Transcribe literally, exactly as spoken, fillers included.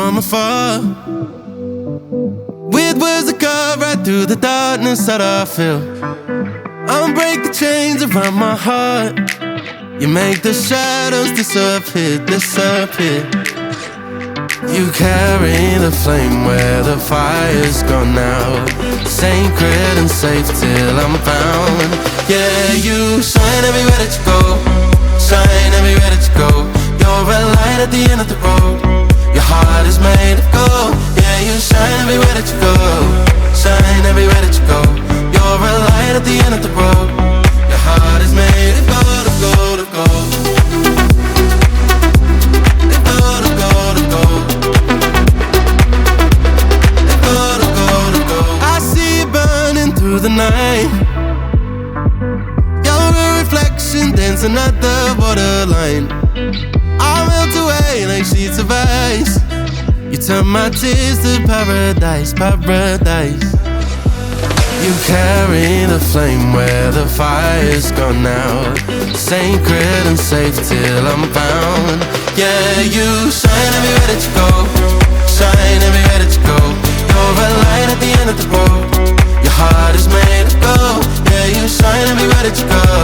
from afar, with words that cut right through the darkness that I feel. Unbreak the chains around my heart. You make the shadows disappear, disappear. You carry the flame where the fire's gone out, sacred and safe till I'm found. Yeah, you shine everywhere that you go, shine everywhere that you go. You're a light at the end of the road. Your heart is made of gold. Yeah, you shine everywhere that you go, shine everywhere that you go. You're a light at the end of the road. Your heart is made of gold, of gold, of gold. Of gold, of gold, of gold. Of gold, of gold, of gold. I see you burning through the night. You're a reflection dancing at the borderline. I melt away like sheets of ice. You turn my tears to paradise, paradise. You carry the flame where the fire's gone out, sacred and safe till I'm found. Yeah, you shine everywhere that you go, shine everywhere that you go. You're a light at the end of the road. Your heart is made of gold. Yeah, you shine everywhere that you go,